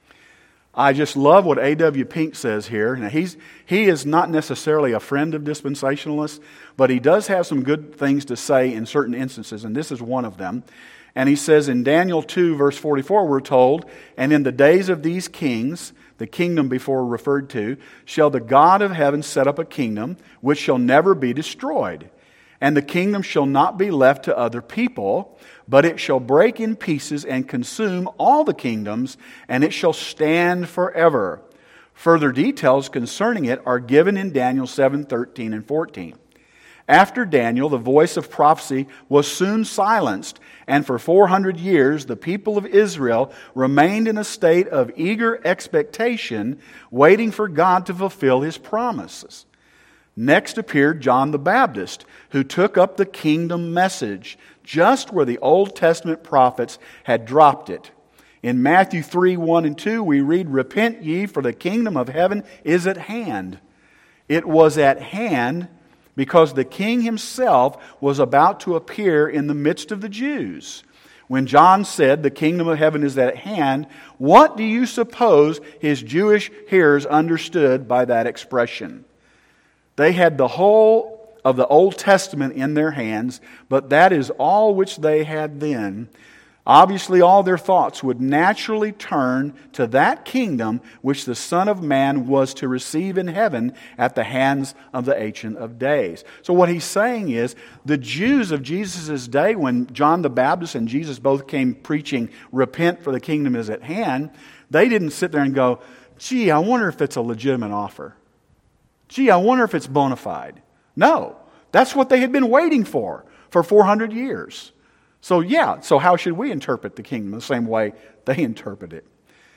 I just love what A W Pink says here. Now he's, he is not necessarily a friend of dispensationalists, but he does have some good things to say in certain instances, and this is one of them. And he says in Daniel two, verse forty-four, we're told, and in the days of these kings, the kingdom before referred to, shall the God of heaven set up a kingdom which shall never be destroyed. And the kingdom shall not be left to other people, but it shall break in pieces and consume all the kingdoms, and it shall stand forever. Further details concerning it are given in Daniel seven, thirteen and fourteen. After Daniel, the voice of prophecy was soon silenced, and for four hundred years the people of Israel remained in a state of eager expectation, waiting for God to fulfill His promises. Next appeared John the Baptist, who took up the kingdom message, just where the Old Testament prophets had dropped it. In Matthew three, one and two, we read, repent ye, for the kingdom of heaven is at hand. It was at hand because the king himself was about to appear in the midst of the Jews. When John said the kingdom of heaven is at hand, what do you suppose his Jewish hearers understood by that expression? They had the whole of the Old Testament in their hands, but that is all which they had then. Obviously, all their thoughts would naturally turn to that kingdom which the Son of Man was to receive in heaven at the hands of the Ancient of Days. So what he's saying is, the Jews of Jesus' day, when John the Baptist and Jesus both came preaching, repent for the kingdom is at hand, they didn't sit there and go, gee, I wonder if it's a legitimate offer. Gee, I wonder if it's bona fide. No, that's what they had been waiting for for four hundred years. So yeah, so how should we interpret the kingdom? The same way they interpret it.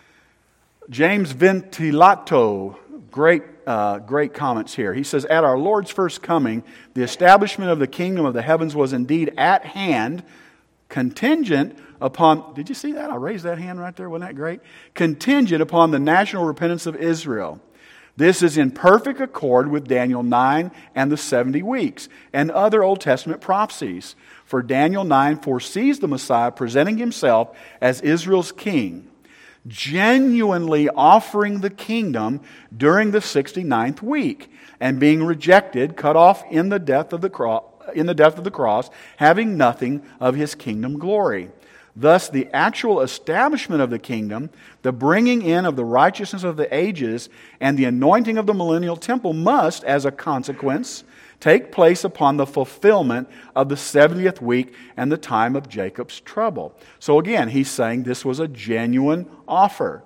James Ventilato, great, uh, great comments here. He says, at our Lord's first coming, the establishment of the kingdom of the heavens was indeed at hand, contingent upon, did you see that? I raised that hand right there. Wasn't that great? Contingent upon the national repentance of Israel. This is in perfect accord with Daniel nine and the seventy weeks and other Old Testament prophecies. For Daniel nine foresees the Messiah presenting himself as Israel's king, genuinely offering the kingdom during the sixty-ninth week, and being rejected, cut off in the death of the cross, in the death of the cross, having nothing of his kingdom glory. Thus, the actual establishment of the kingdom, the bringing in of the righteousness of the ages, and the anointing of the millennial temple must, as a consequence, take place upon the fulfillment of the seventieth week and the time of Jacob's trouble. So again, he's saying this was a genuine offer.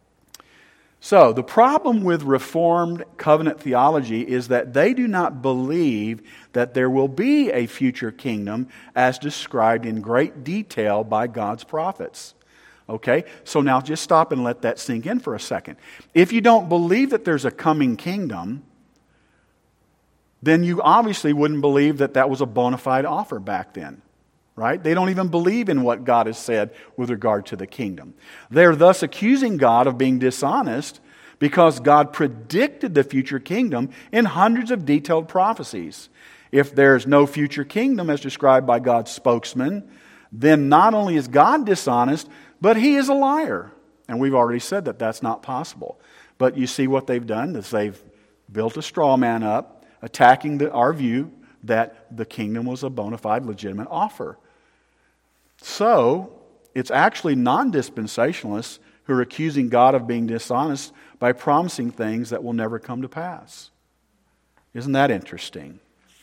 So, the problem with Reformed covenant theology is that they do not believe that there will be a future kingdom as described in great detail by God's prophets. Okay? So now just stop and let that sink in for a second. If you don't believe that there's a coming kingdom, then you obviously wouldn't believe that that was a bona fide offer back then. Right? They don't even believe in what God has said with regard to the kingdom. They're thus accusing God of being dishonest because God predicted the future kingdom in hundreds of detailed prophecies. If there's no future kingdom as described by God's spokesman, then not only is God dishonest, but He is a liar. And we've already said that that's not possible. But you see what they've done is they've built a straw man up, attacking the, our view that the kingdom was a bona fide, legitimate offer. So, it's actually non-dispensationalists who are accusing God of being dishonest by promising things that will never come to pass. Isn't that interesting?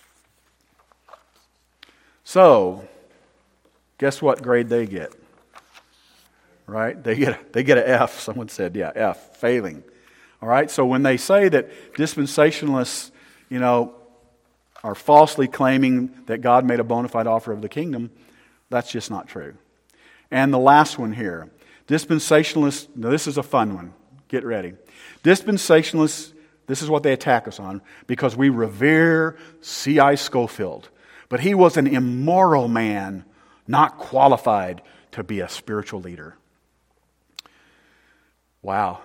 So, guess what grade they get? Right? They get, they get an F. Someone said, yeah, F, failing. All right? So when they say that dispensationalists, you know, are falsely claiming that God made a bona fide offer of the kingdom, that's just not true. And the last one here, dispensationalists, now this is a fun one. Get ready. Dispensationalists, this is what they attack us on, because we revere C I Scofield. But he was an immoral man, not qualified to be a spiritual leader. Wow.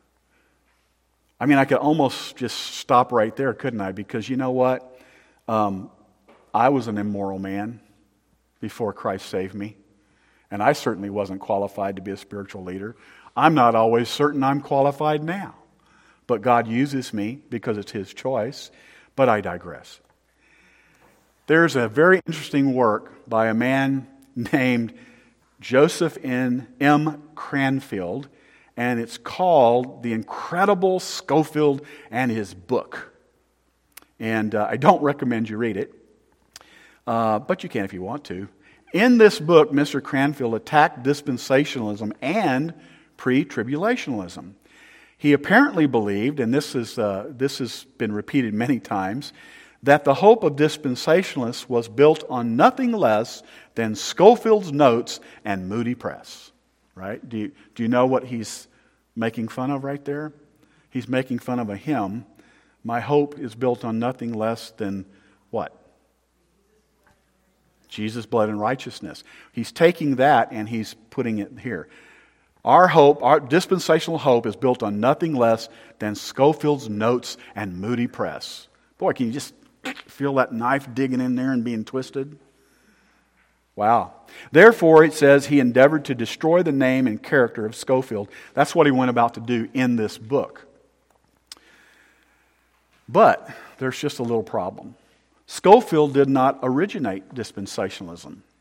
I mean, I could almost just stop right there, couldn't I? Because you know what? Um, I was an immoral man before Christ saved me. And I certainly wasn't qualified to be a spiritual leader. I'm not always certain I'm qualified now. But God uses me because it's His choice. But I digress. There's a very interesting work by a man named Joseph N. M. Cranfield, and it's called The Incredible Scofield and His Book. And uh, I don't recommend you read it, uh, but you can if you want to. In this book, Mister Cranfield attacked dispensationalism and pre-tribulationalism. He apparently believed, and this is uh, this has been repeated many times, that the hope of dispensationalists was built on nothing less than Scofield's notes and Moody Press. Right? Do you, do you know what he's making fun of right there? He's making fun of a hymn. My hope is built on nothing less than what? Jesus' blood and righteousness. He's taking that and he's putting it here. Our hope, our dispensational hope is built on nothing less than Scofield's notes and Moody Press. Boy, can you just feel that knife digging in there and being twisted? Wow. Therefore, it says he endeavored to destroy the name and character of Scofield. That's what he went about to do in this book. But there's just a little problem. Scofield did not originate dispensationalism.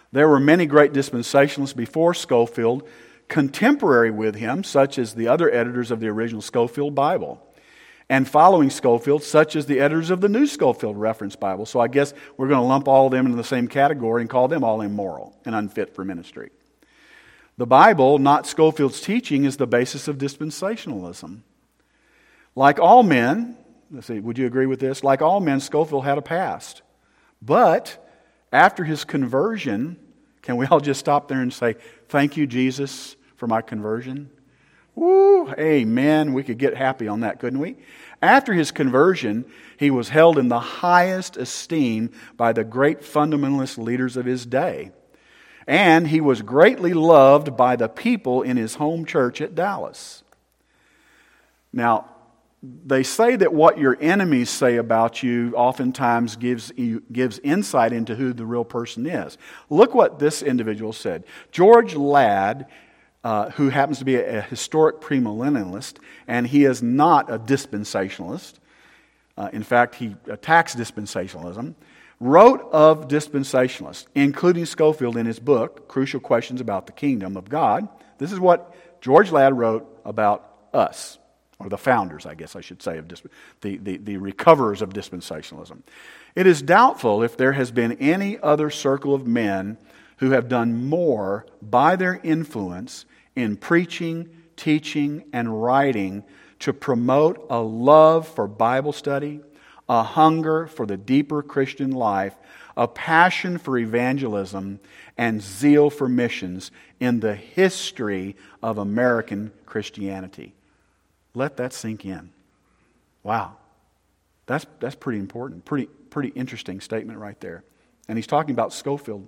There were many great dispensationalists before Scofield, contemporary with him, such as the other editors of the original Scofield Bible. And following Scofield, such as the editors of the New Scofield Reference Bible. So I guess we're going to lump all of them into the same category and call them all immoral and unfit for ministry. The Bible, not Scofield's teaching, is the basis of dispensationalism. Like all men, let's see, would you agree with this? Like all men, Scofield had a past. But after his conversion, can we all just stop there and say, thank you, Jesus, for my conversion? Woo, amen. We could get happy on that, couldn't we? After his conversion, he was held in the highest esteem by the great fundamentalist leaders of his day. And he was greatly loved by the people in his home church at Dallas. Now, they say that what your enemies say about you oftentimes gives you, gives insight into who the real person is. Look what this individual said. George Ladd, uh, who happens to be a, a historic premillennialist, and he is not a dispensationalist. Uh, in fact, he attacks dispensationalism. Wrote of dispensationalists, including Scofield in his book, Crucial Questions About the Kingdom of God. This is what George Ladd wrote about us. Or the founders, I guess I should say, of disp- the, the, the recoverers of dispensationalism. It is doubtful if there has been any other circle of men who have done more by their influence in preaching, teaching, and writing to promote a love for Bible study, a hunger for the deeper Christian life, a passion for evangelism, and zeal for missions in the history of American Christianity. Let that sink in. Wow. That's that's pretty important. Pretty pretty interesting statement right there. And he's talking about Scofield.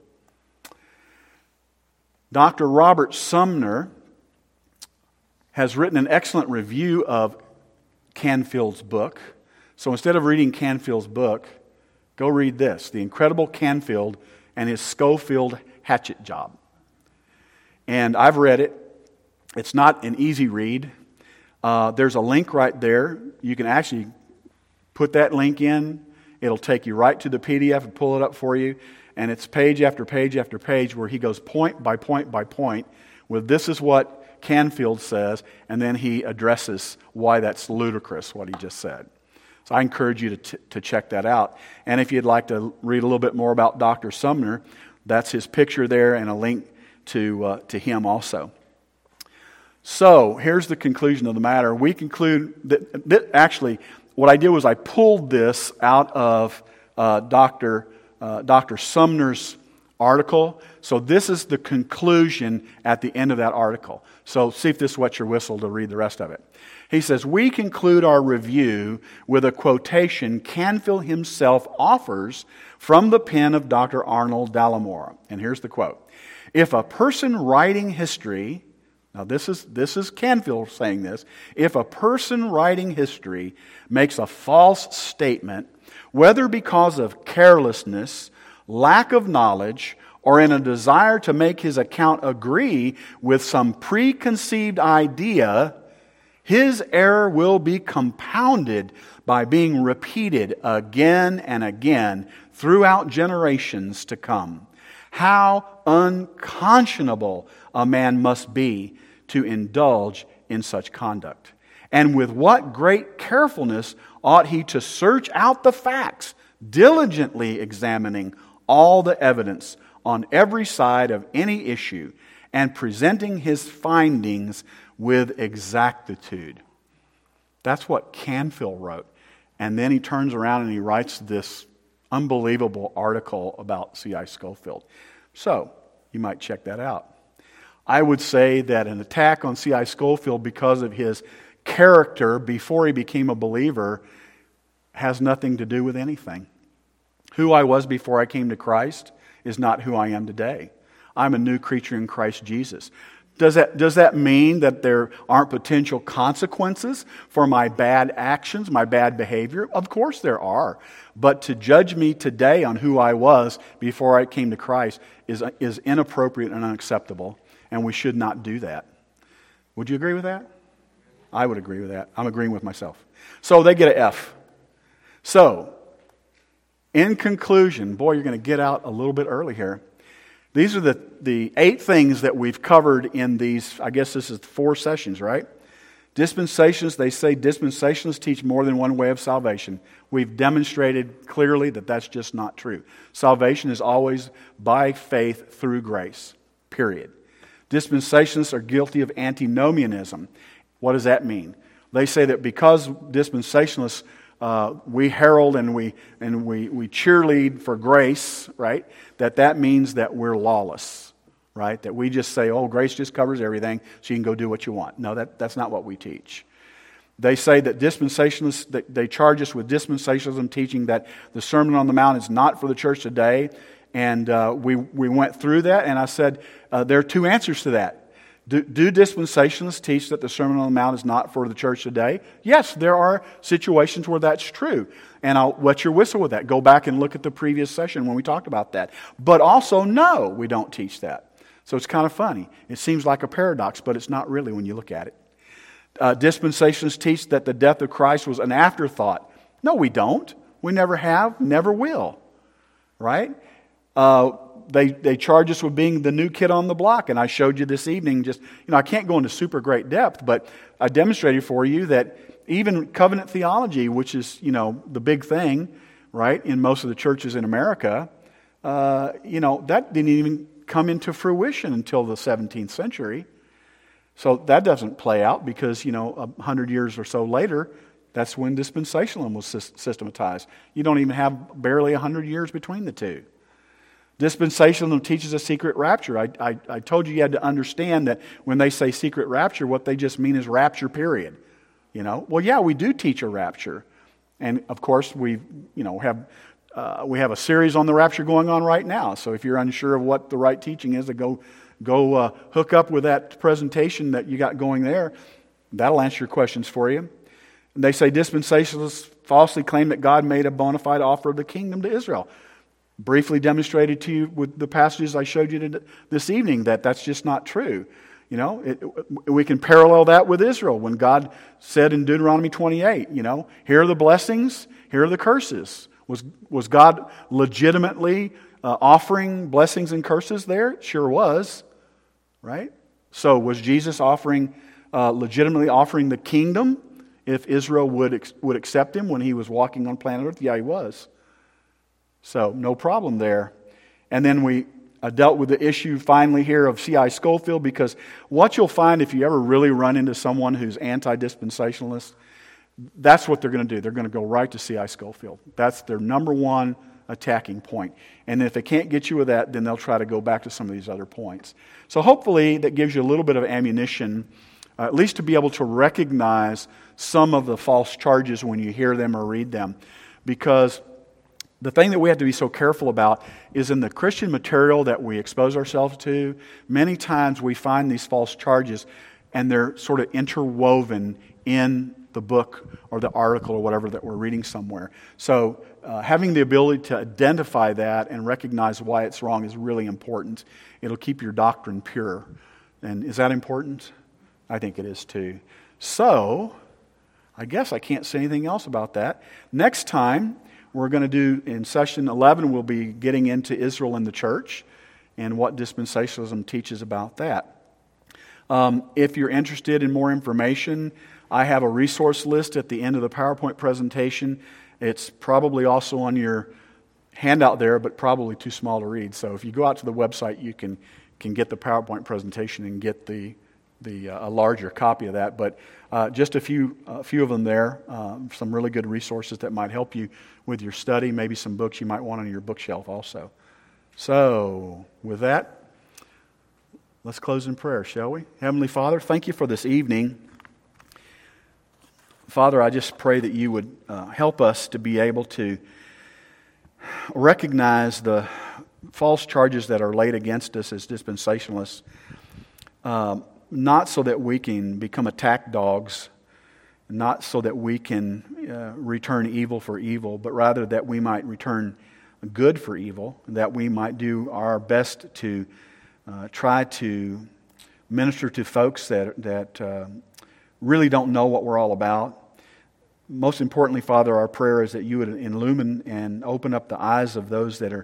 Doctor Robert Sumner has written an excellent review of Canfield's book. So instead of reading Canfield's book, go read this, The Incredible Canfield and His Scofield Hatchet Job. And I've read it. It's not an easy read. Uh, there's a link right there. You can actually put that link in. It'll take you right to the P D F and pull it up for you. And it's page after page after page where he goes point by point by point with this is what Canfield says, and then he addresses why that's ludicrous, what he just said. So I encourage you to, t- to check that out. And if you'd like to read a little bit more about Doctor Sumner, that's his picture there and a link to uh, to him also. So, here's the conclusion of the matter. We conclude that, that actually, what I did was I pulled this out of uh, Doctor Uh, Doctor Sumner's article. So this is the conclusion at the end of that article. So see if this wets your whistle to read the rest of it. He says, we conclude our review with a quotation Canfield himself offers from the pen of Doctor Arnold Dallimore. And here's the quote. If a person writing history... Now, this is this is Canfield saying this. If a person writing history makes a false statement, whether because of carelessness, lack of knowledge, or in a desire to make his account agree with some preconceived idea, his error will be compounded by being repeated again and again throughout generations to come. How unconscionable a man must be to indulge in such conduct. And with what great carefulness ought he to search out the facts, diligently examining all the evidence on every side of any issue, and presenting his findings with exactitude. That's what Canfield wrote. And then he turns around and he writes this unbelievable article about C I Scofield. So, you might check that out. I would say that an attack on C I Scofield because of his character before he became a believer has nothing to do with anything. Who I was before I came to Christ is not who I am today. I'm a new creature in Christ Jesus. Does that, does that mean that there aren't potential consequences for my bad actions, my bad behavior? Of course there are. But to judge me today on who I was before I came to Christ is, is inappropriate and unacceptable, and we should not do that. Would you agree with that? I would agree with that. I'm agreeing with myself. So they get an F. So, in conclusion, boy, you're going to get out a little bit early here. These are the, the eight things that we've covered in these, I guess this is four sessions, right? Dispensations, they say dispensationalists teach more than one way of salvation. We've demonstrated clearly that that's just not true. Salvation is always by faith through grace, period. Dispensationalists are guilty of antinomianism. What does that mean? They say that because dispensationalists, uh, we herald and we and we, we cheerlead for grace, right? That that means that we're lawless, right? That we just say, oh, grace just covers everything, so you can go do what you want. No, that, that's not what we teach. They say that dispensationalists, that they charge us with dispensationalism, teaching that the Sermon on the Mount is not for the church today. And uh, we, we went through that, and I said uh, there are two answers to that. Do, do dispensationalists teach that the Sermon on the Mount is not for the church today? Yes, there are situations where that's true. And I'll wet your whistle with that. Go back and look at the previous session when we talked about that. But also, no, we don't teach that. So it's kind of funny. It seems like a paradox, but it's not really when you look at it. Uh, dispensationalists teach that the death of Christ was an afterthought. No, we don't. We never have, never will. Right? Uh, they they charge us with being the new kid on the block, and I showed you this evening. Just you know, I can't go into super great depth, but I demonstrated for you that even covenant theology, which is you know the big thing, right, in most of the churches in America, uh, you know that didn't even come into fruition until the seventeenth century. So that doesn't play out because you know a hundred years or so later, that's when dispensationalism was systematized. You don't even have barely a hundred years between the two. Dispensationalism teaches a secret rapture. I, I, I told you you had to understand that when they say secret rapture, what they just mean is rapture, period. You know, well, yeah, we do teach a rapture, and of course we, you know, have uh, we have a series on the rapture going on right now. So if you're unsure of what the right teaching is, to go go uh, hook up with that presentation that you got going there. That'll answer your questions for you. And they say dispensationalists falsely claim that God made a bona fide offer of the kingdom to Israel. Briefly demonstrated to you with the passages I showed you this evening that that's just not true. You know, it, we can parallel that with Israel when God said in Deuteronomy twenty-eight, you know, here are the blessings, here are the curses. Was was God legitimately uh, offering blessings and curses there? Sure was, right? So was Jesus offering, uh, legitimately offering the kingdom if Israel would would accept him when he was walking on planet Earth? Yeah, he was. So, no problem there. And then we uh, dealt with the issue finally here of C I Scofield, because what you'll find if you ever really run into someone who's anti-dispensationalist, that's what they're going to do. They're going to go right to C I Scofield. That's their number one attacking point. And if they can't get you with that, then they'll try to go back to some of these other points. So hopefully that gives you a little bit of ammunition, uh, at least to be able to recognize some of the false charges when you hear them or read them. Because the thing that we have to be so careful about is in the Christian material that we expose ourselves to, many times we find these false charges and they're sort of interwoven in the book or the article or whatever that we're reading somewhere. So uh, having the ability to identify that and recognize why it's wrong is really important. It'll keep your doctrine pure. And is that important? I think it is too. So, I guess I can't say anything else about that. Next time, we're going to do, in session eleven, we'll be getting into Israel and the church and what dispensationalism teaches about that. Um, if you're interested in more information, I have a resource list at the end of the PowerPoint presentation. It's probably also on your handout there, but probably too small to read. So if you go out to the website, you can, can get the PowerPoint presentation and get the the uh, a larger copy of that, but uh, just a few a few of them there, uh, some really good resources that might help you with your study, maybe some books you might want on your bookshelf also. So, with that, let's close in prayer, shall we? Heavenly Father, thank you for this evening. Father, I just pray that you would uh, help us to be able to recognize the false charges that are laid against us as dispensationalists, um, not so that we can become attack dogs, not so that we can uh, return evil for evil, but rather that we might return good for evil, that we might do our best to uh, try to minister to folks that, that uh, really don't know what we're all about. Most importantly, Father, our prayer is that you would illumine and open up the eyes of those that are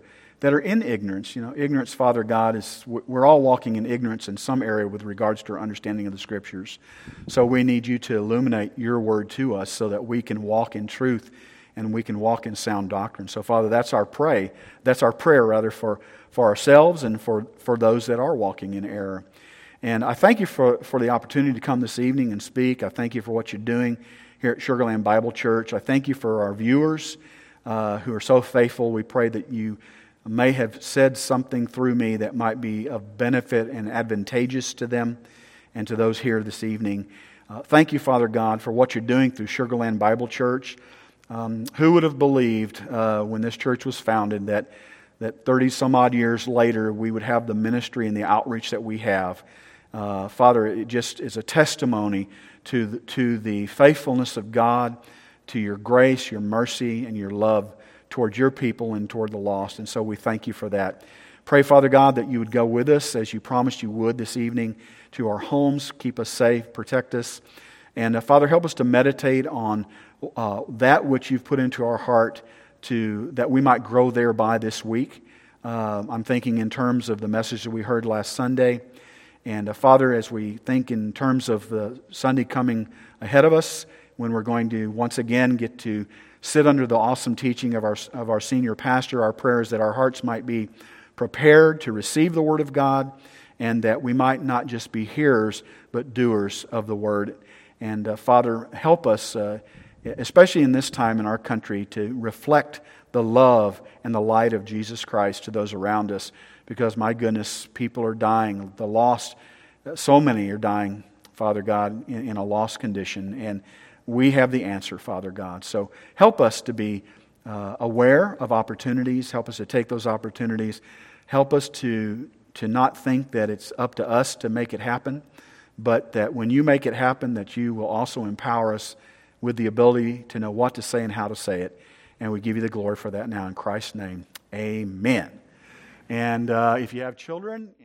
that are in ignorance. You know, ignorance, Father God, is we're all walking in ignorance in some area with regards to our understanding of the Scriptures. So we need you to illuminate your word to us so that we can walk in truth and we can walk in sound doctrine. So, Father, that's our pray. That's our prayer, rather, for, for ourselves and for, for those that are walking in error. And I thank you for, for the opportunity to come this evening and speak. I thank you for what you're doing here at Sugar Land Bible Church. I thank you for our viewers uh, who are so faithful. We pray that you may have said something through me that might be of benefit and advantageous to them and to those here this evening. Uh, thank you, Father God, for what you're doing through Sugar Land Bible Church. Um, who would have believed uh, when this church was founded that that thirty some odd years later we would have the ministry and the outreach that we have? Uh, Father, it just is a testimony to the, to the faithfulness of God, to your grace, your mercy, and your love toward your people and toward the lost. And so we thank you for that. Pray, Father God, that you would go with us as you promised you would this evening to our homes, keep us safe, protect us. And uh, Father, help us to meditate on uh, that which you've put into our heart to that we might grow thereby this week. Uh, I'm thinking in terms of the message that we heard last Sunday. And uh, Father, as we think in terms of the Sunday coming ahead of us, when we're going to once again get to sit under the awesome teaching of our of our senior pastor, our prayer is that our hearts might be prepared to receive the Word of God, and that we might not just be hearers, but doers of the Word. And uh, Father, help us, uh, especially in this time in our country, to reflect the love and the light of Jesus Christ to those around us. Because, my goodness, people are dying. The lost, so many are dying, Father God, in, in a lost condition. And we have the answer, Father God. So help us to be uh, aware of opportunities. Help us to take those opportunities. Help us to, to not think that it's up to us to make it happen, but that when you make it happen, that you will also empower us with the ability to know what to say and how to say it. And we give you the glory for that now in Christ's name. Amen. And uh, if you have children...